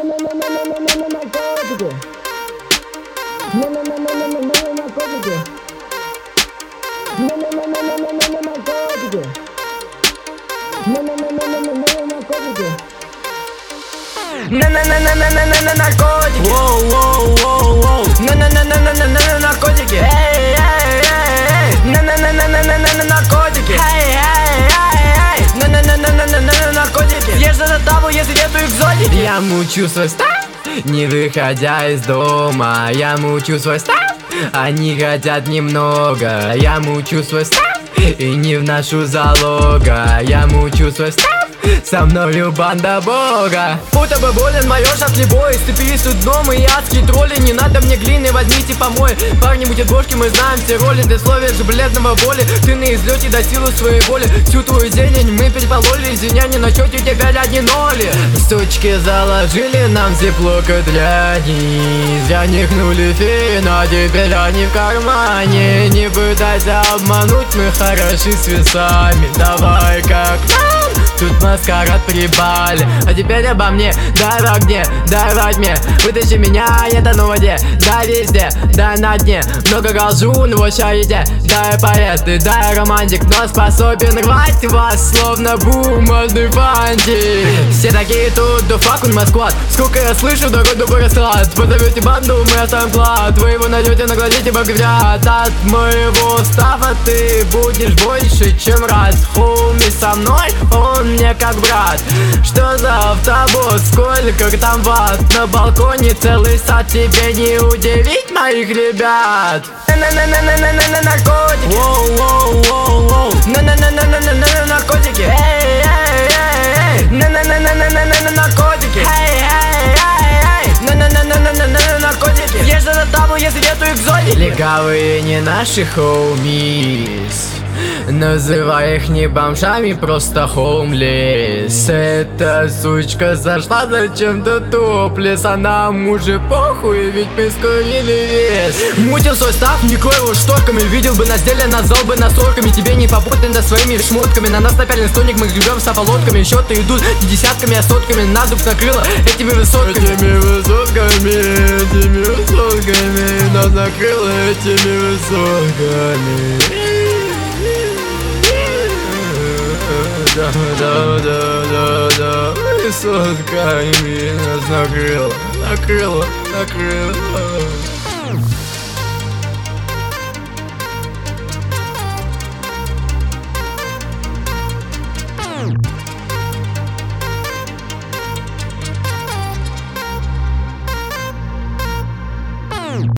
Наркотики. Воу-воу-воу-воу. Наркотики. Эй-эй-эй. Наркотики. Эй-эй-эй. Наркотики. Съешь этот табу, если нету экзотики. Я мучу свой став, не выходя из дома. Я мучу свой став, они хотят немного. Я мучу свой став и не вношу залога. Я мучу свой став, со мною банда бога. Будто бы болен, майор шатли бой. Сцепились тут дном и адские тролли. Не надо мне глины, возьмите помой. Парни бутерброжки, мы знаем все роли. Ты словишь бледного боли, ты на излете до силу своей воли. Всю твою зелень мы перепололи. Извиня, не на счете теперь одни ноли. Сучки заложили нам зиплок и дряни. Зря нюхнули фен, а теперь они в кармане. Не пытайся обмануть, мы хороши с весами. Давай как нам, тут маскарад прибали. А теперь обо мне, дай в огне, дай во тьме. Вытащи меня, это на воде, дай везде, дай на дне. Много галжу, но вот ща еде. Дай поэт и дай романтик, но способен рвать вас, словно бумажный фантик. Все такие тут, да фак он масквад. Сколько я слышу, да году расклад. Позовете банду, мы оставим клад. Вы его найдете, наградите богатырят. От моего става ты будешь больше, чем рад. Хоуми со мной, он мне как брат. Что за автобус, сколько там ватт? На балконе целый сад, тебе не удивить моих ребят. Наркотики. Воу-воу-воу-воу. Наркотики. Эй-эй-эй. Наркотики. Эй-эй-эй. Наркотики. Съешь этот табу, если нету экзотики. Легавые не наши хоумис, называй их не бомжами, просто хоумлес. Эта сучка зашла зачем-то топлес, а нам уже похуй, ведь мы скорили вес. Мутил свой став, не крой его шторками. Видел бы нас деле, назвал бы нас орками. Тебе не попутно да своими шмотками. На нас напялен стольник, мы гребем с ополотками. Счеты идут не десятками, а сотками. Нас дуб накрыло этими высотками. Этими высотками, этими высотками. Нас накрыло этими высотками. Да, высотками нас накрыло.